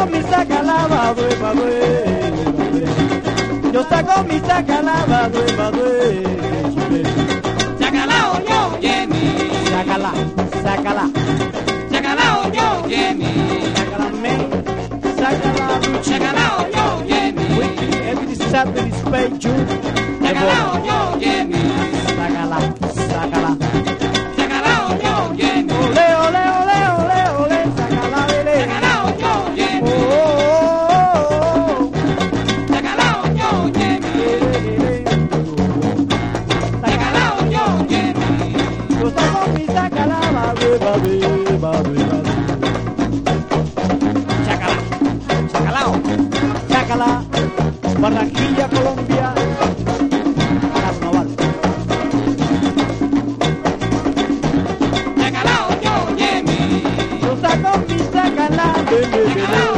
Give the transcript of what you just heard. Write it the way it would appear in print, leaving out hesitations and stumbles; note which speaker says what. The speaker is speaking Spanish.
Speaker 1: saco mi sacala, badue, badue. Yo saco mi sacala, badue, badue.
Speaker 2: Sacala, yo, Jenny.
Speaker 1: Sacala, sacala.
Speaker 2: Sacala, yo, Jenny.
Speaker 1: Sacala, me. Sacala,
Speaker 2: Sacala, yo, Jenny.
Speaker 1: every Saturday, spray June.
Speaker 2: Sacala, yo, Jenny.
Speaker 1: Sacala, sacala.
Speaker 2: Sacala, yo, Jenny.
Speaker 1: Ole, ole, ole, ole, ole. Sacala, ole.
Speaker 2: Sacala, yo, Jenny.
Speaker 1: Oh, oh, oh,
Speaker 2: Sacala, yo, Jenny. Sacala, yo, Jenny.
Speaker 1: yo saco mi sacala, badue, badue, badue, badue.
Speaker 2: Sacala, sacalao.
Speaker 1: Sácala, Barranquilla, Colombia, Carnaval.
Speaker 2: Sacala, yo, Jenny.
Speaker 1: Yo saco mi sácala, bebé, bebé.